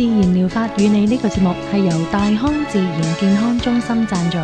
自然療法與你呢個節目係由大康自然健康中心贊助。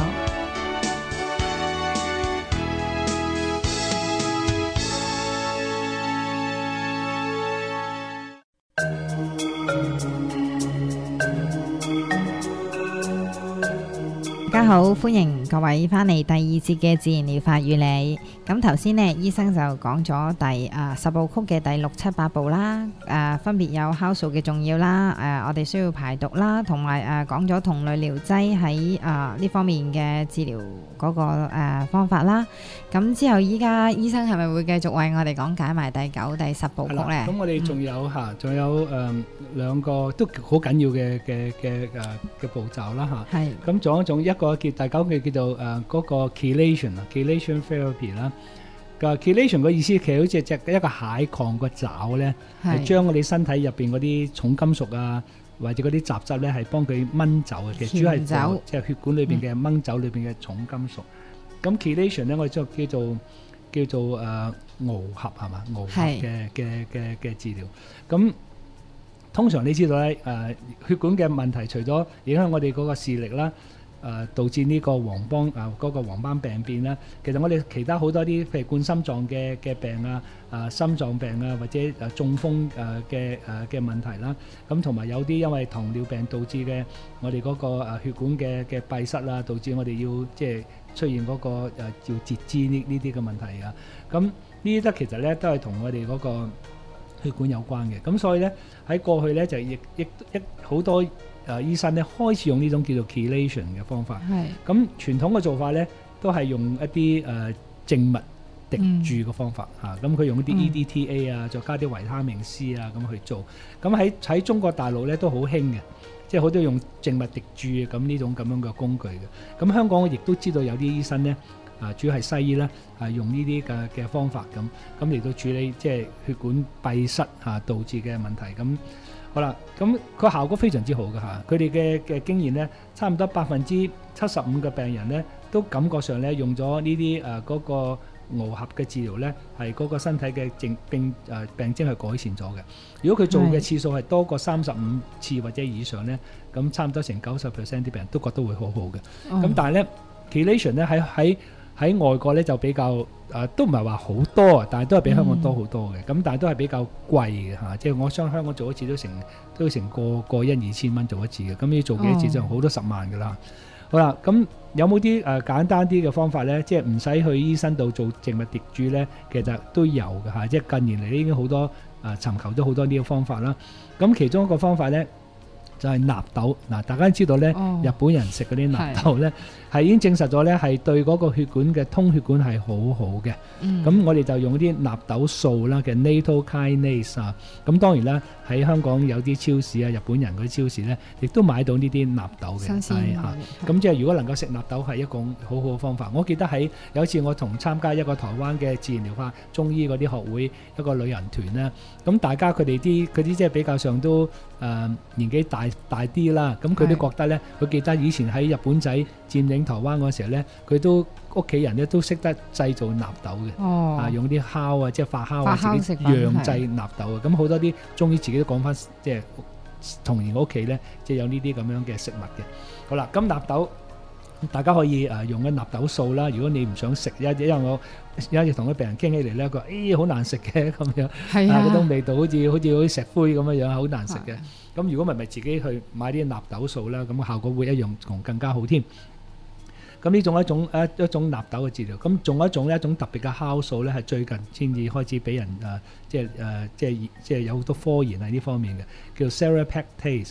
大家好，歡迎各位翻嚟第二節嘅自然療法與你。咁頭先呢，醫生就講咗十部曲嘅第6、7、8步啦。分別有酵素嘅重要啦。我哋需要排毒啦，同埋講咗同類療劑喺呢方面嘅治療嗰個方法啦。咁之後依家醫生係咪會繼續為我哋講解埋第9、第10部曲呢？ 咁我哋仲有兩個都好緊要嘅步驟啦嚇。 係。 咁一個叫第9嘅叫做嗰個 chelation therapy 啦。個 chelation 嘅意思其實好似一個蟹礦個爪咧，係將我哋身體入邊嗰啲重金屬啊，或者嗰啲雜質咧，係幫佢掹走嘅。其實主要係即係血管裏邊嘅掹走裏邊嘅重金屬。咁 chelation 咧，我哋叫做螯合係嘛？螯合嘅治療。咁通常你知道咧，血管嘅問題除咗影響我哋嗰個視力啦。導致呢個黃斑病變啦。其實我哋其他好多啲，譬如冠心臟嘅病啊、心臟病啊，或者中風嘅問題啦。咁同埋有啲因為糖尿病導致嘅我哋嗰個血管嘅閉塞啦，導致我哋要即係出現嗰個要截肢呢啲嘅問題啊。咁呢啲咧其實咧都係同我哋嗰個血管有關嘅。咁所以咧喺過去咧就亦好多醫生咧開始用呢種叫做 chelation 嘅方法。係。咁傳統嘅做法咧都係用一啲靜脈滴注嘅方法嚇。咁佢用一啲 EDTA 啊，再加啲維他命 C 啊咁去做。咁喺中國大陸咧都好興嘅，即係好多用靜脈滴注咁呢種咁樣嘅工具嘅。咁香港我亦都知道有啲醫生咧主要係西醫啦，用呢啲嘅方法咁嚟到處理即係血管閉塞導致嘅問題咁。好啦，咁個效果非常之好嘅嚇，佢哋嘅經驗咧，差唔多75%嘅病人咧，都感覺上咧用咗呢啲嗰個螯合嘅治療咧，係嗰個身體嘅病徵係改善咗嘅。如果佢做嘅次數係多過35次或者以上咧，咁差唔多成90% 啲病人都覺得會好好嘅。咁但係咧 chelation 咧喺外國咧就比較都唔係話好多，但係都係比香港多好多嘅。咁但係都係比較貴嘅嚇，即係我想香港做一次都成過1-2千蚊做一次嘅。咁要做幾多次就好多10萬㗎啦。好啦，咁有冇啲簡單啲嘅方法咧？即係唔使去醫生度做靜脈滴注咧，其實都有嘅嚇。即係近年嚟已經好多尋求咗好多呢個方法啦。咁其中一個方法咧，就係納豆嗱，大家知道咧，日本人食嗰啲納豆咧，係已經證實咗咧，係對嗰個血管嘅通血管係好好嘅。咁我哋就用啲納豆素啦嘅 natto kinase 啊。咁當然啦，喺香港有啲超市啊，日本人嗰啲超市咧，亦都買到呢啲納豆嘅。新鮮嚇。咁即係如果能夠食納豆係一個好好嘅方法。我記得喺有一次我同參加一個台灣嘅自然療法中醫嗰啲學會一個旅人團咧，咁大家佢啲即係比較上都年紀大啲啦，咁佢都覺得咧，佢記得以前喺日本仔佔領台灣嗰時候咧，佢都屋企人咧都識得製造納豆嘅，用啲酵啊，即係發酵啊，自己釀製納豆啊，咁好多啲中醫自己都講翻，即係童年屋企咧，即係有呢啲咁樣嘅食物嘅。好啦，咁納豆大家可以用嘅納豆素啦。如果你唔想食，因為我有一日同啲病人傾起嚟咧，佢話好難食嘅咁樣，嗰種味道好似石灰咁樣樣，好難食嘅。咁如果咪自己去買啲納豆素啦，咁效果會一樣同更加好添。咁呢種一種納豆嘅治療，咁仲有一種特別嘅酵素咧，係最近先至開始俾人即係有好多科研喺呢方面嘅，叫 serrapeptase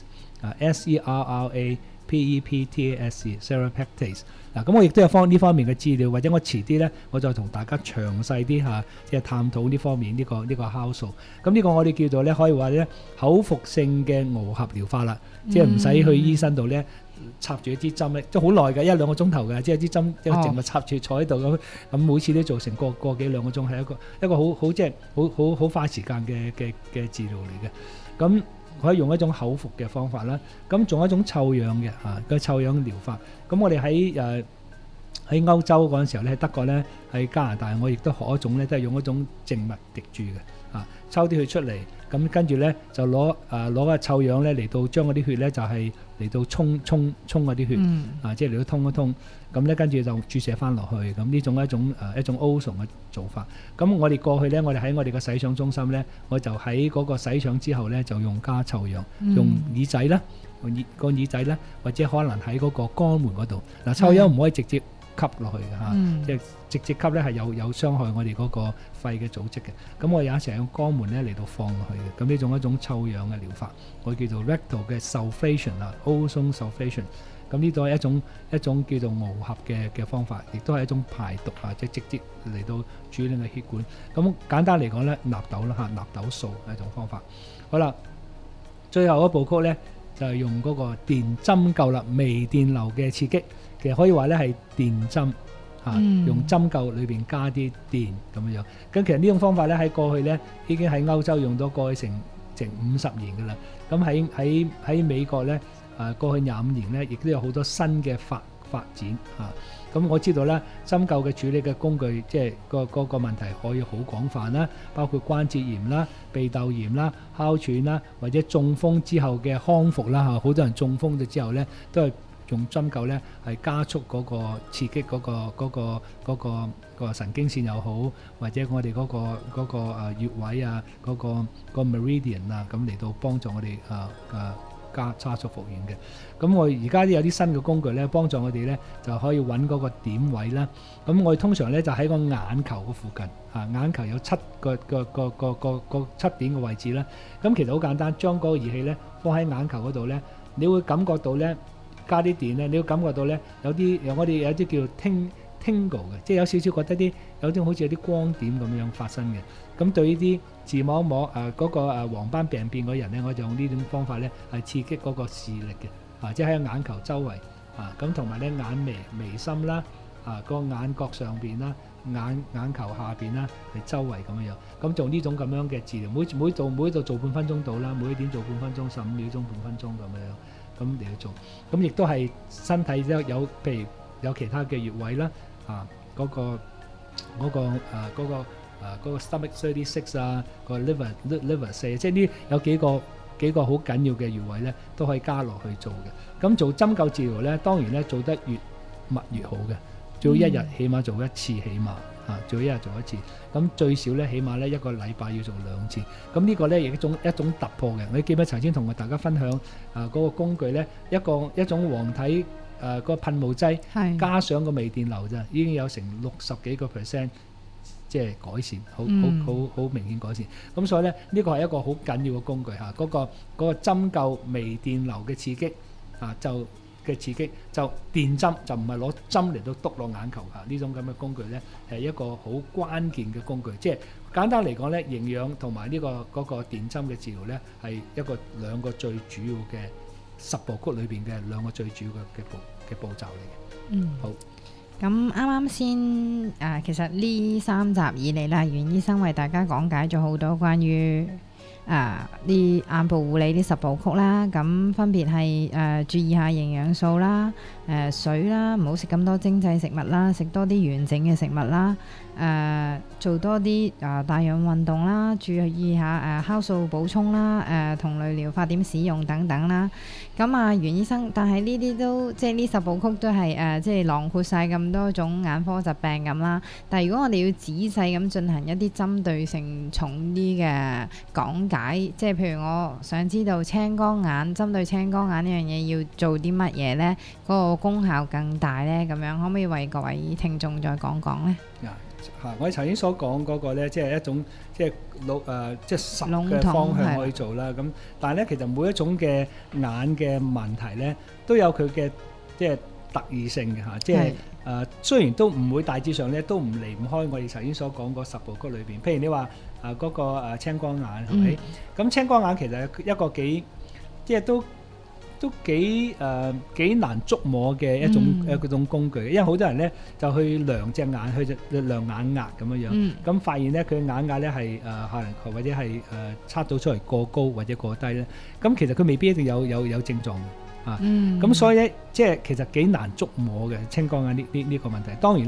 serrapeptase。嗱，咁我亦都有呢方面嘅資料，或者我遲啲咧，我再同大家詳細啲即係探討呢方面呢個酵素。咁呢個我哋叫做咧，可以話咧口服性嘅螯合療法啦，即係唔使去醫生度咧插住一支針咧，即係好耐嘅1-2個鐘頭嘅，即係支針一個靜脈插住坐喺度咁每次都做成個幾兩個鐘，係一個好即係好花時間嘅治療嚟嘅。咁可以用一種口服嘅方法啦，咁仲有一種臭氧嘅個臭氧療法。咁我哋喺歐洲嗰陣時候咧，喺德國咧，喺加拿大，我亦都學一種咧，都係用一種靜脈滴注嘅抽啲佢出嚟，咁咁跟住咧就攞個臭氧咧嚟到將嗰啲血咧就係嚟到沖嗰啲血，即係嚟到通一通。咁咧跟住就注射翻落去，咁呢種一種 ozone 嘅做法。咁我哋過去咧，我哋喺我哋嘅洗腸中心咧，我就喺嗰個洗腸之後咧，就用加臭氧，用耳仔啦，個耳仔咧，或者可能喺嗰個肛門嗰度。嗱，臭氧唔可以直接吸落去嘅嚇，即係直接吸咧係有傷害我哋嗰個肺嘅組織嘅。咁我有時用肛門咧嚟到放落去嘅。咁呢種一種臭氧嘅療法，我叫做 rectal 嘅 sulfation 啊 ，ozone sulfation。咁呢度係一種叫做螯合嘅方法，亦都係一種排毒啊，即係直接嚟到處理嘅血管。咁簡單嚟講咧，納豆啦嚇，納豆素係一種方法。好啦，最後一部曲咧就係用嗰個電針灸啦，微電流嘅刺激，其實可以話咧係電針嚇，用針灸裏邊加啲電咁樣。咁其實呢種方法咧喺過去咧已經喺歐洲用咗過去成50年㗎啦。咁喺美國咧。過去25年咧，亦都有好多新嘅發展嚇。咁我知道咧，針灸嘅處理嘅工具，即係個問題可以好廣泛啦，包括關節炎啦、鼻竇炎啦、哮喘啦，或者中風之後嘅康復啦嚇。好多人中風咗之後咧，都係用針灸咧係加速嗰個刺激嗰個神經線又好，或者我哋嗰個穴位啊，嗰個 meridian 啊，咁嚟到幫助我哋加速復原嘅。咁我而家都有啲新嘅工具咧，幫助我哋咧就可以揾嗰個點位啦。咁我哋通常咧就喺個眼球嘅附近嚇，眼球有7個7點嘅位置啦。咁其實好簡單，將嗰個儀器咧放喺眼球嗰度咧，你會感覺到咧加啲電咧，你會感覺到咧我哋有啲叫 tingle 嘅，即係有少少覺得有啲好似有啲光點咁樣發生嘅。咁對呢啲自摸摸嗰個黃斑病變嗰人咧，我就用呢種方法咧係刺激嗰個視力嘅，即係喺眼球周圍咁，同埋咧眼眉心啦，個眼角上邊啦，眼球下邊啦，係周圍咁樣。咁做呢種咁樣嘅治療，每度做半分鐘到啦，每一點做半分鐘，15秒鐘半分鐘咁樣，咁嚟去做。咁亦都係身體有譬如有其他嘅穴位啦，嗰個 stomach 36啊，個 liver 4，即係呢有幾個好緊要嘅穴位咧，都可以加落去做嘅。咁做針灸治療咧，當然咧做得越密越好嘅，最好一日起碼做一次，起碼最好一日做一次。咁最少咧起碼咧一個禮拜要做2次。咁呢個咧亦一種突破嘅。你記唔記得曾經同大家分享嗰個工具咧，一種黃體個噴霧劑，加上個微電流咋，已經有成60幾個%。即係改善，好明顯改善。咁所以咧，呢個係一個好緊要嘅工具嚇。嗰個針灸微電流嘅刺激就電針，就唔係攞針嚟到篤落眼球嚇。呢種咁嘅工具咧係一個好關鍵嘅工具。即係簡單嚟講咧，營養同埋呢個電針嘅治療咧係兩個最主要嘅10部曲裏邊嘅2個最主要嘅步驟嚟嘅。好。 咁啱啱先其實呢3集以嚟啦，袁醫生為大家講解咗好多關於啲眼部護理啲10部曲啦。咁分別係注意下營養素啦、水啦，唔好食咁多精製食物啦，食多啲完整嘅食物啦。做多啲帶氧運動啦，注意下酵素補充啦，同類療法點使用等等啦。咁袁醫生，但係呢啲都即係呢10部曲都係即係囊括晒咁多種眼科疾病咁啦。但係如果我哋要仔細咁進行一啲針對性重啲嘅講解，即係譬如我想知道青光眼，針對青光眼呢樣嘢要做啲乜嘢呢？嗰個功效更大呢？咁樣可唔可以為各位聽眾再講講呢？ 我哋頭先所講嗰個咧，即係一種即係10嘅方向可以做啦。咁但係咧，其實每一種嘅眼嘅問題咧，都有佢嘅即係特異性嘅嚇。即係雖然都唔會大致上咧，都唔離唔開我哋頭先所講嗰10部曲裏邊。譬如你話嗰個青光眼係咪？咁青光眼其實一個幾即係都幾難捉摸嘅一種工具，因為好多人咧就去量隻眼，去量眼壓咁樣，咁發現咧佢眼壓咧係可能或者係測到出嚟過高或者過低咧，咁其實佢未必一定有症狀嘅咁所以咧即係其實幾難捉摸嘅青光眼呢個問題。當然啦，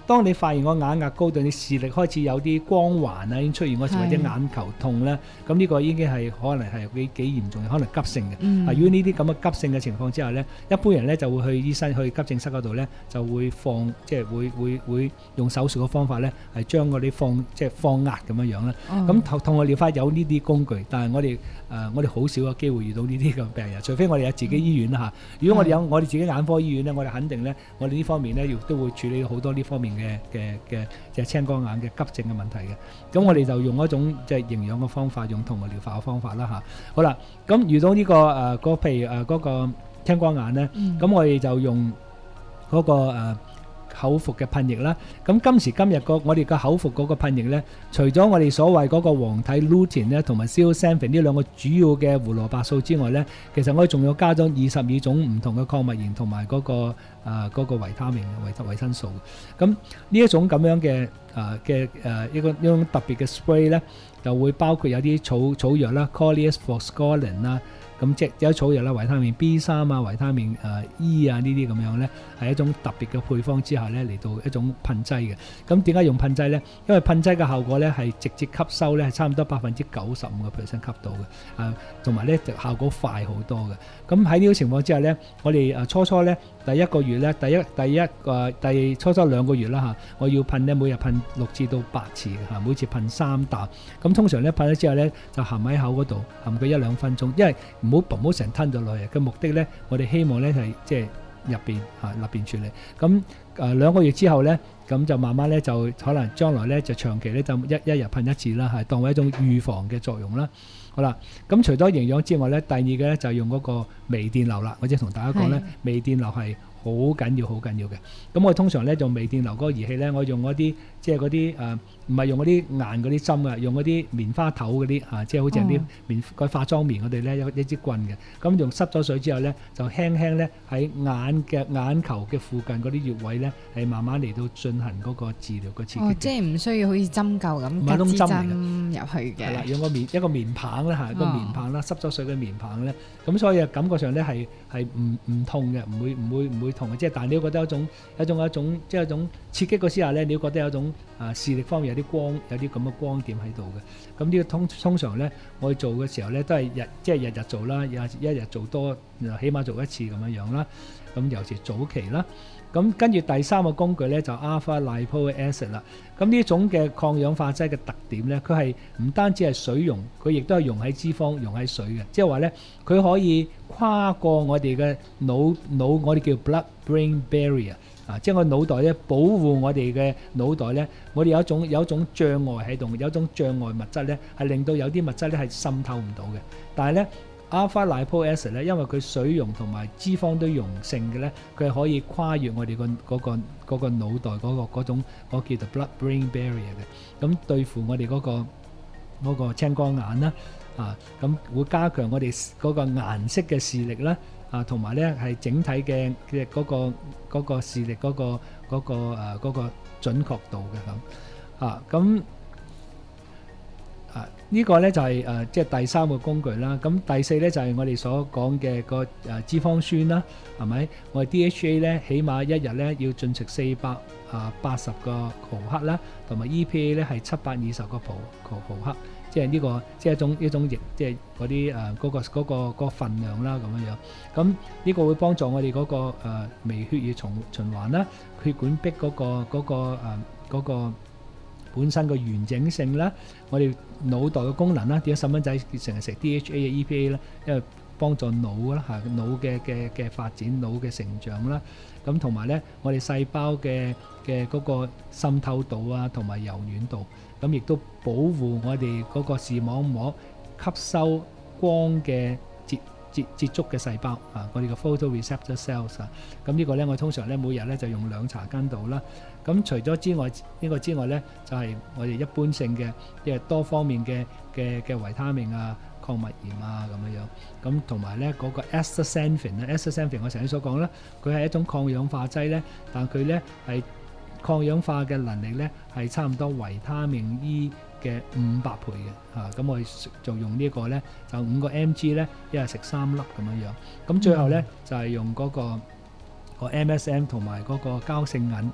當你發現個眼壓高對你視力開始有啲光環啊，已經出現嗰時，或者眼球痛咧，咁呢個已經係可能係幾嚴重，可能急性嘅。如果呢啲咁嘅急性嘅情況之下咧，一般人咧就會去醫生去急症室嗰度咧，就會即係會用手術嘅方法咧，係將嗰啲放壓咁樣樣啦。咁痛嘅療法有呢啲工具，但係我哋好少有機會遇到呢啲嘅病人，除非我哋有自己醫院啦嚇。如果我哋有我哋自己眼科醫院咧，我哋肯定咧，我哋呢方面咧亦都會處理好多呢方面嘅即係青光眼嘅急症嘅問題嘅。咁我哋就用一種即係營養嘅方法，用同個療法嘅方法啦嚇。好啦，咁遇到呢個譬如嗰個青光眼咧，咁我哋就用嗰個口服嘅噴液啦。咁今時今日我哋嘅口服嗰個噴液咧，除咗我哋所謂嗰個黃體 lutein 咧，同埋 zeaxanthin 呢兩個主要嘅胡蘿蔔素之外咧，其實我哋仲要加咗22種唔同嘅礦物鹽同埋嗰個維他命維生素。咁呢一種咁樣嘅一種特別嘅 spray 咧，就會包括有啲草藥啦 ，Coleus Forskolin 啦。咁即係有草藥啦，維他命 B3 啊，維他命E 啊呢啲咁樣咧，係一種特別嘅配方之下咧嚟到一種噴劑嘅。咁點解用噴劑咧？因為噴劑嘅效果咧係直接吸收咧係差唔多95%吸到嘅，同埋咧效果快好多嘅。咁喺呢個情況之下咧，我哋初咧第一個月咧，初2個月啦嚇，我要噴咧每日噴6至到8次嚇，每次噴3啖。咁通常咧噴咗之後咧就含喺口嗰度，含佢1-2分鐘，因為唔好成吞咗落去嘅目的咧，我哋希望咧係即係入邊處理。咁2個月之後咧，咁就慢慢咧就可能將來咧就長期咧就一日噴1次啦，係當為一種預防嘅作用啦。好啦，咁除咗營養之外咧，第二嘅咧就用嗰個微電流啦。我即係同大家講咧，微電流係好緊要嘅。咁我通常咧用微電流嗰個儀器咧，我用嗰啲即係嗰啲唔係用嗰啲硬嗰啲針嘅，用嗰啲棉花頭嗰啲即係好似啲個化妝棉我哋咧一支棍嘅。咁用濕咗水之後咧，就輕輕咧喺眼球嘅附近嗰啲穴位咧，係慢慢嚟到進行嗰個治療嘅刺激。 即係唔需要好似針灸咁夾支針入去嘅。係啦， 用一個棉棒啦嚇，個棉棒啦，濕咗水嘅棉棒咧，咁所以感覺上咧係唔痛嘅，唔會痛嘅。即係但係你都覺得一種即係一種刺激嗰時下咧，你都覺得有一種視力方面有啲光，有啲咁嘅光點喺度嘅。咁呢個通常咧，我做嘅時候咧都係日日做啦，一日做多，起碼做1次咁樣啦。咁尤其早期啦。咁跟住第3個工具咧就 alpha lipoic acid 啦。咁呢種嘅抗氧化劑嘅特點咧，佢係唔單止係水溶，佢亦都係溶喺脂肪、溶喺水嘅。即係話咧，佢可以跨過我哋嘅腦，我哋叫 blood-brain barrier 即係我腦袋咧保護我哋嘅腦袋咧，我哋有一種障礙喺度，有一種障礙物質咧係令到有啲物質咧係滲透唔到嘅。但係咧alpha lipoic acid 咧，因為佢水溶同埋脂肪都溶性嘅咧，佢係可以跨越我哋嗰個腦袋嗰種叫做 blood-brain barrier 嘅。咁對付我哋嗰個青光眼啦，咁會加強我哋嗰個顏色嘅視力啦，同埋咧係整體嘅嗰個視力嗰個準確度嘅咁。呢個咧就係即係第3個工具啦。咁第4咧就係我哋所講嘅個脂肪酸啦，係咪？我哋 DHA 咧起碼一日咧要進食480個毫克啦，同埋 EPA 咧係720個毫克，即係呢個即係一種液，即係嗰啲嗰個份量啦咁樣。咁呢個會幫助我哋嗰個微血液循環啦，血管壁嗰個本身個完整性啦，我哋腦袋嘅功能啦，點解細蚊仔成日食 DHA 嘅 EPA 咧？因為幫助腦啦嚇，腦嘅發展、腦嘅成長啦。咁同埋咧，我哋細胞嘅嗰個滲透度啊，同埋柔軟度，咁亦都保護我哋嗰個視網膜吸收光嘅接觸嘅細胞我哋嘅 photoreceptor cells 咁呢個咧，我通常咧每日咧就用2茶羹度啦。咁除咗呢個之外咧，就係我哋一般性嘅即係多方面嘅維他命礦物鹽咁樣。咁同埋咧嗰個 astaxanthin 咧 ，astaxanthin 我成日所講啦，佢係一種抗氧化劑咧，但佢咧係抗氧化嘅能力咧係差唔多維他命 E 嘅500倍嘅咁我就用呢個咧就5個 mg 咧，一日食3粒咁樣。咁最後咧就係用嗰個MSM 同埋嗰個膠性銀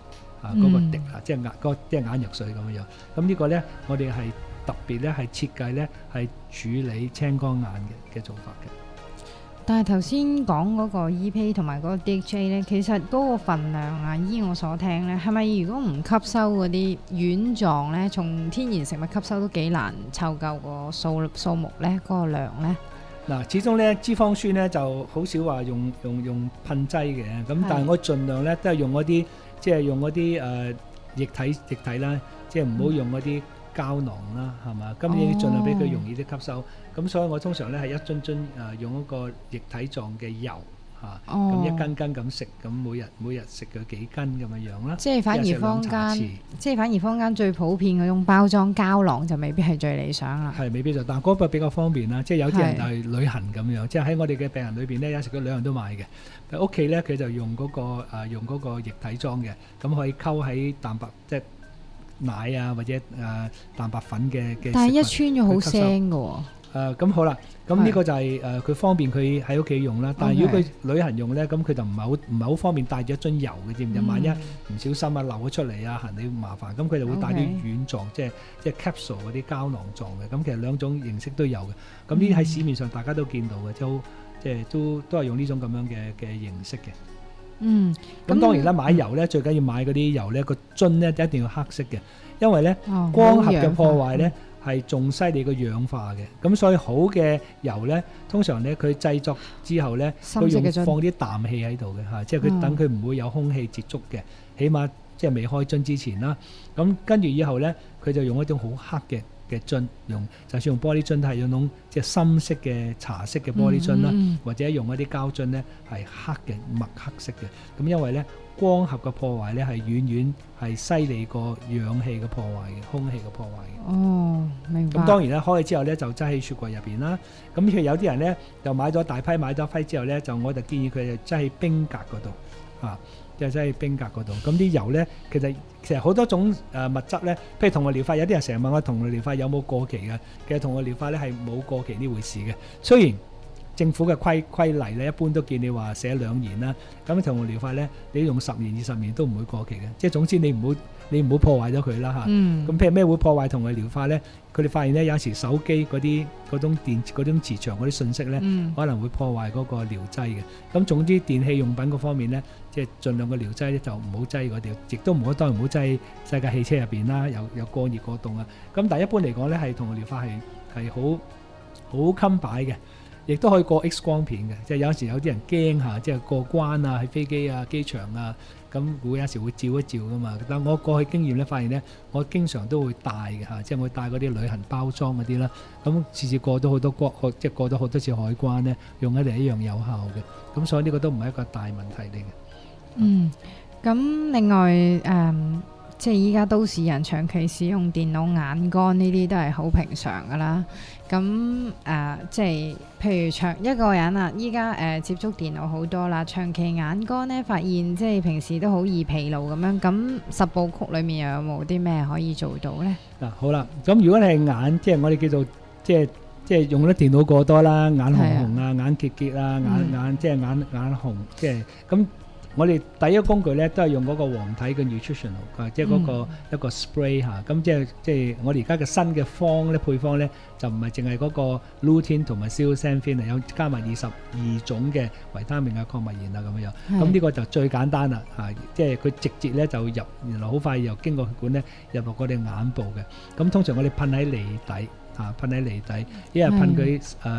嗰個滴即係眼藥水咁樣。咁呢個咧，我哋係特別咧係設計咧係處理青光眼嘅做法嘅。 但係頭先講嗰個 EPA 同埋嗰個 DHA 咧，其實嗰個份量啊，依我所聽咧，係咪如果唔吸收嗰啲丸狀咧，從天然食物吸收都幾難湊夠個數目咧，嗰個量咧？ 嗱，始終咧脂肪酸咧就好少話用噴劑嘅，咁但係我盡量咧都係用嗰啲即係用嗰啲液體啦，即係唔好用嗰啲膠囊啦，係嘛？咁呢啲盡量俾佢容易啲吸收。咁所以我通常咧係一樽用一個液體狀嘅油嚇，咁一斤斤咁食，咁每日食佢幾斤咁樣樣啦。 即係反而坊間最普遍嗰種包裝膠囊就未必係最理想啦。 係未必就，但係嗰個比較方便啦。即係有啲人就係旅行咁樣，即係喺我哋嘅病人裏邊咧，有時佢兩樣都買嘅。喺屋企咧佢就用嗰個液體裝嘅，咁可以溝喺蛋白即係奶啊或者蛋白粉嘅。 但係一穿咗好腥㗎喎。 咁好啦，咁呢個就係佢方便佢喺屋企用啦。但係如果佢旅行用咧，咁佢就唔係好方便帶住一樽油嘅，知唔知？萬一唔小心流咗出嚟啊，行李麻煩，咁佢就會帶啲軟狀，即係 capsule 嗰啲膠囊狀嘅。咁其實兩種形式都有嘅。咁呢啲喺市面上大家都見到嘅，即係都係用呢種咁樣嘅形式嘅。咁當然啦，買油咧最緊要買嗰啲油咧個樽咧一定要黑色嘅，因為咧光合嘅破壞咧係仲犀利過氧化嘅，咁所以好嘅油咧，通常咧佢製作之後咧，佢用放啲氮氣喺度嘅嚇，即係佢等佢唔會有空氣接觸嘅，起碼即係未開樽之前啦。咁跟住以後咧，佢就用一種好黑嘅樽，就算用玻璃樽都係用種即係深色嘅茶色嘅玻璃樽啦，或者用一啲膠樽咧係黑嘅墨黑色嘅。咁因為咧光合嘅破壞咧係遠係犀利過氧氣嘅破壞嘅，空氣嘅破壞嘅。 哦，明白。 咁當然啦，開咗之後咧就擠喺雪櫃入邊啦。咁譬如有啲人咧就買咗大批買咗批之後咧，我就建議佢就擠喺冰格嗰度嚇。就擠喺冰格嗰度，咁啲油咧，其實好多種物質咧，譬如銅鑼療法，有啲人成日問我銅鑼療法有冇過期嘅，其實銅鑼療法咧係冇過期呢回事嘅。雖然政府嘅規例咧，一般都見你話寫2年啦，咁銅鑼療法咧，你用10年20年都唔會過期嘅，即係總之你唔好破壞咗佢啦嚇。咁譬如咩會破壞銅鑼療法咧？佢哋發現咧有時手機嗰種磁場嗰啲信息咧，可能會破壞嗰個療劑嘅。咁總之電器用品嗰方面咧，即係盡量個療劑咧就唔好擠嗰啲，亦都當然唔好擠世界汽車入邊啦，有過熱過凍啊。咁但係一般嚟講咧，係銅鑼療法係好襟擺嘅。亦都可以過 X 光片嘅，即係有時有啲人驚嚇，即係過關啊，喺飛機啊、機場啊，咁會有時會照一照噶嘛。但我過去經驗咧，發現咧，我經常都會帶嘅嚇，即係我帶嗰啲旅行包裝嗰啲啦。咁次過到好多關，即係過到好多次海關咧，用起嚟一樣有效嘅。咁所以呢個都唔係一個大問題嚟嘅。 咁另外即係依家都市人長期使用電腦眼乾呢啲都係好平常噶啦。咁即係譬如一個人啊，依家接觸電腦好多啦，長期眼乾呢，發現即係平時都好易疲勞咁樣。咁10部曲裡面又有冇啲咩可以做到呢？ 好啦，咁如果你係眼，即係我哋叫做即係用得電腦過多啦，眼紅紅啊，眼結結啊，眼即係眼紅，即係咁。我哋第一個工具咧都係用嗰個黃體嘅 nutritional， 即係嗰個一個 spray 嚇，咁即係我哋而家嘅新嘅配方咧就唔係淨係嗰個 lutein 同埋 zeaxanthin，有加埋22種嘅維他命啊、礦物鹽啊咁樣。咁呢個就最簡單啦嚇，即係佢直接咧就入，原來好快又經過血管咧入落我哋眼部嘅。咁通常我哋噴喺脷底。噴喺脷底，一日噴佢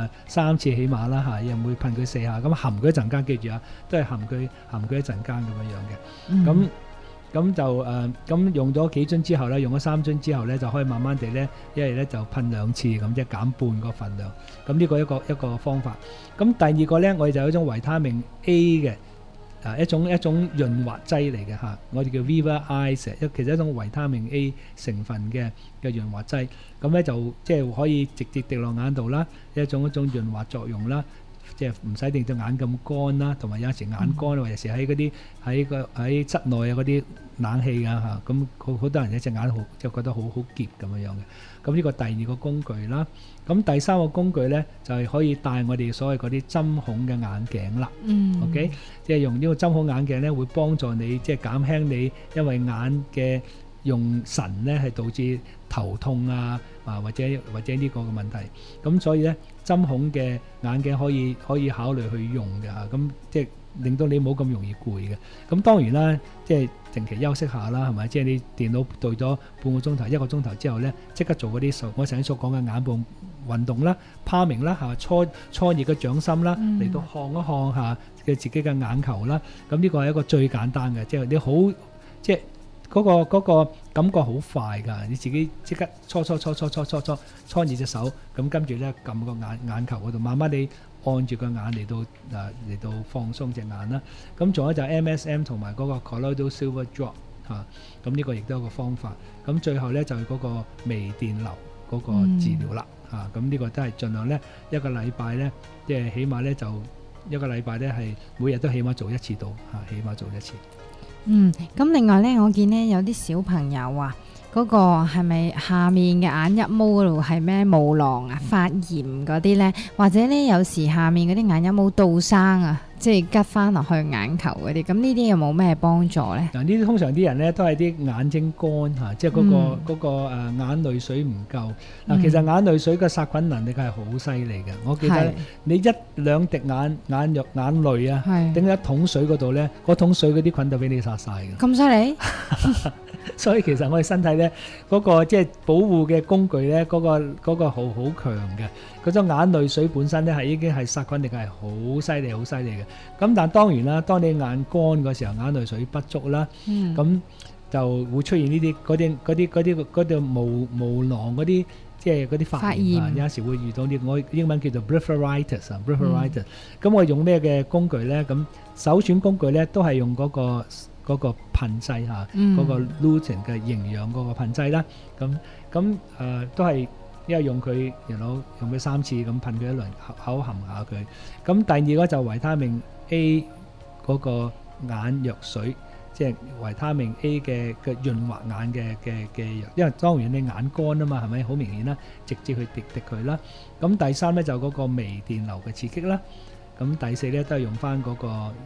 3次起碼啦嚇，又每噴佢4下，咁含佢一陣間，記住啊，都係含佢一陣間咁樣嘅。咁就咁用咗幾樽之後咧，用咗3樽之後咧，就可以慢慢地咧，一日咧就噴2次咁，即係減半個份量。咁呢個一個方法。咁第二個咧，我哋就有一種維他命 A 嘅。一種潤滑劑嚟嘅嚇，我哋叫 Viva Eyes，其實一種維他命 A 成分嘅潤滑劑，咁咧就即係可以直接滴落眼度啦，一種潤滑作用啦， 即係唔使令到眼咁乾啦，同埋有時眼乾或者是喺嗰啲喺室內啊嗰啲冷氣啊嚇，咁好多人一隻眼就覺得好澀咁樣嘅。咁呢個第二個工具啦。咁第三個工具咧就係可以戴我哋所謂嗰啲針孔嘅眼鏡啦。OK， 即係用呢個針孔眼鏡咧會幫助你即係減輕你因為眼嘅用神咧係導致頭痛啊或者呢個嘅問題。咁所以咧針孔嘅眼鏡可以考慮去用嘅嚇。咁即係令到你冇咁容易攰嘅。咁當然啦，即係定期休息下啦，係咪？即係你電腦對咗半個鐘頭、1個鐘頭之後咧，即刻做嗰啲我頭先所講嘅眼部運動啦、palming啦嚇，搓熱個掌心啦，嚟到看一看下嘅自己嘅眼球啦。咁呢個係一個最簡單嘅，即係你好即係嗰個感覺好快㗎。你自己即刻搓熱隻手，咁跟住咧撳個眼球嗰度，慢慢你按住個眼嚟到放鬆隻眼啦。咁仲有就係 MSM 同埋嗰個 Colloidal Silver Drop 嚇，咁呢個亦都有個方法。咁最後咧就係嗰個微電流嗰個治療啦嚇。咁呢個都係盡量咧一個禮拜咧，即係起碼咧就一個禮拜咧係每日都起碼做一次到嚇，起碼做一次。 咁另外咧，我見咧有啲小朋友啊，嗰個係咪下面嘅眼一毛嗰度係咩毛囊啊、發炎嗰啲咧，或者咧有時下面嗰啲眼一毛倒生啊，即係拮翻落去眼球嗰啲，咁呢啲有冇咩幫助咧？ 嗱，呢啲通常啲人咧都係啲眼睛乾嚇，即係嗰個眼淚水唔夠。嗱，其實眼淚水嘅殺菌能力係好犀利嘅。我記得你一兩滴眼淚啊，頂喺一桶水嗰度咧，嗰桶水嗰啲菌就俾你殺晒嘅。 咁犀利？ 所以其實我哋身體咧嗰個即係保護嘅工具咧，嗰個好強嘅。嗰種眼淚水本身咧已經係殺菌力係好犀利嘅。咁但當然啦，當你眼乾嗰時候，眼淚水不足啦，咁就會出現呢啲嗰啲毛囊嗰啲即係嗰啲發炎啊，有時會遇到啲我英文叫做 blepharitis 啊 blepharitis。咁我用咩嘅工具咧？咁首選工具咧都係用嗰個噴劑嚇，嗰個 lutein 嘅營養嗰個噴劑啦。咁都係因為用佢用佢3次咁噴佢一輪，口含下佢。咁第二個就維他命 A 嗰個眼藥水，即係維他命 A 嘅潤滑眼嘅藥。因為當然你眼乾啊嘛，係咪好明顯啦？直接去滴佢啦。咁第三咧就嗰個微電流嘅刺激啦。咁第四咧都係用翻嗰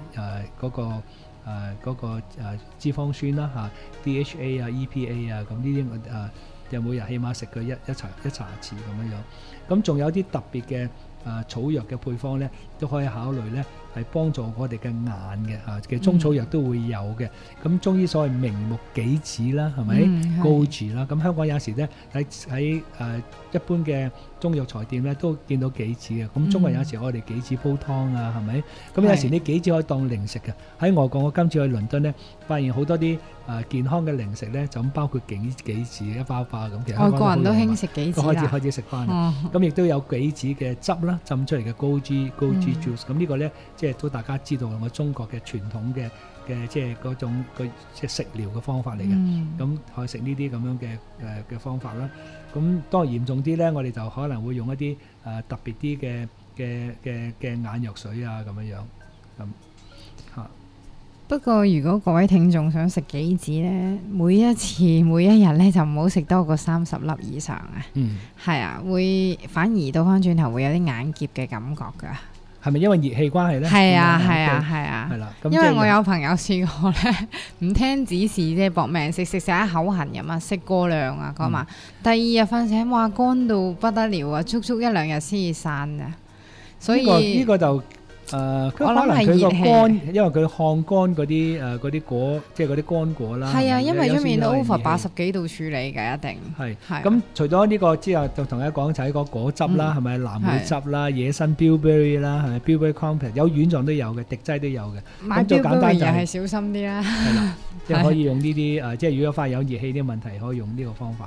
個脂肪酸啦嚇 ，DHA 啊、EPA 啊，咁呢啲就每日起碼食佢一茶匙咁樣。咁仲有啲特別嘅草藥嘅配方咧，都可以考慮咧，係幫助我哋嘅眼嘅嚇。其實中草藥都會有嘅。咁中醫所謂明目杞子啦，係咪？高住啦。咁香港有時咧喺一般嘅中藥材店咧都見到杞子嘅。咁中國有時我哋杞子煲湯啊，係咪？咁有時你杞子可以當零食嘅。喺外國我今次去倫敦咧，發現好多啲健康嘅零食咧，就咁包括杞子一包包咁。其實外國人都興食杞子啦， 都開始食翻。咁亦都有杞子嘅汁啦，浸出嚟嘅高 G juice。咁呢個咧，即係都大家知道我中國嘅傳統嘅即係嗰種即係食療嘅方法嚟嘅。咁可以食呢啲咁樣嘅方法啦。咁當然嚴重啲咧，我哋就可能會用一啲特別啲嘅眼藥水啊咁樣咁嚇。 不過如果各位聽眾想食杞子咧，每一日咧就唔好食多過30粒以上啊。係啊，會反而倒翻轉頭會有啲眼澀嘅感覺㗎。係咪因為熱氣關係咧？ 係啊。係啦，因為我有朋友試過咧，唔聽指示即係搏命食一口痕咁啊，食過量啊嗰晚，第二日瞓醒哇乾到不得了啊，足足1-2日先至散啊。所以呢個就佢可能佢個乾，因為佢烘乾嗰啲果，即係嗰啲乾果啦。 係啊，因為出面都 over 80幾度處理嘅，一定係。咁除咗呢個之後，就同大家講就係個果汁啦，係咪藍莓汁啦、野生 bilberry 啦，係咪 bilberry complex 有軟狀都有嘅，滴劑都有嘅。 買 bilberry 又係小心啲啦。 係啦，即係可以用呢啲即係如果發現有熱氣啲問題，可以用呢個方法嘅。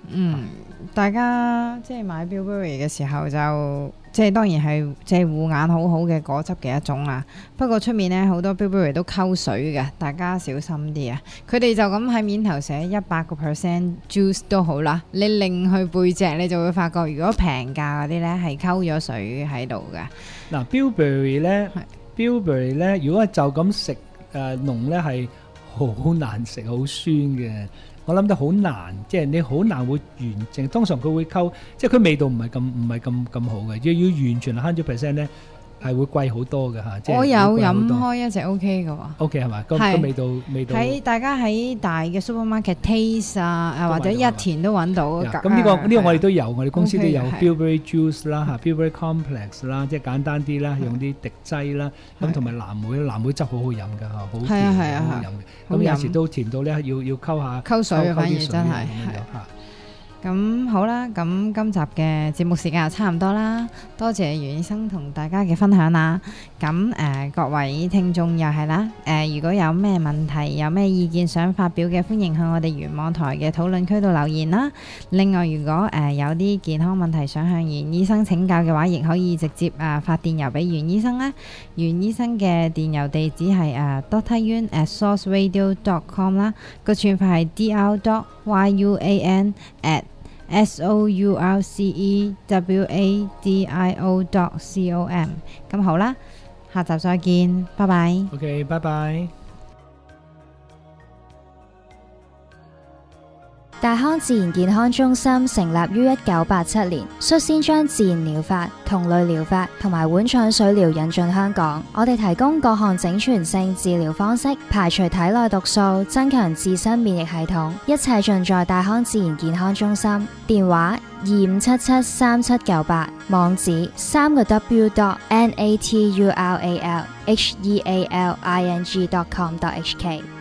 大家即係買 Bilberry 嘅時候就即係當然係即係護眼好好嘅果汁嘅一種啦。不過出面呢，好多 Bilberry 都溝水嘅，大家小心啲啊！佢哋就咁喺面頭寫100% juice 都好啦，你另去背脊你就會發覺，如果平價嗰啲呢係溝咗水喺度嘅。 嗱 Bilberry 呢 Bilberry 呢，如果就咁食濃呢係好難食，好酸嘅。我諗得好難，即係你好難會完整。通常佢會溝，即係佢味道唔係咁好嘅。要完全100% 咧，係會貴好多嘅嚇。 我有飲開一隻 OK 嘅喎。 OK 係嘛？個味道喺大家喺大嘅 supermarket taste 啊，或者一田都揾到。 咁呢個我哋都有，我哋公司都有 Bilberry juice 啦嚇 ，Bilberry complex 啦，即係簡單啲啦，用啲滴劑啦，咁同埋藍莓汁好好飲㗎嚇，好甜好好飲嘅。咁有時都甜到咧，要溝下溝水，反而真係。咁好啦，咁今集嘅節目時間就差唔多啦，多謝袁醫生同大家嘅分享啦。咁各位聽眾又係啦，如果有咩問題、有咩意見想發表嘅，歡迎向我哋圓網台嘅討論區度留言啦。另外，如果有啲健康問題想向袁醫生請教嘅話，亦可以直接發電郵俾袁醫生啦。袁醫生嘅電郵地址係dryuan@sourceradio.com 啦，個串法係dr.yuan@sourceradio.com。咁好啦，下集再見，拜拜。 OK， 拜拜。 大康自然健康中心成立於1987年，率先將自然療法、同類療法同埋碗腸水療引進香港。我哋提供各項整全性治療方式，排除體內毒素，增強自身免疫系統，一切盡在大康自然健康中心。電話25773798，網址3w.natural healing.com.hk。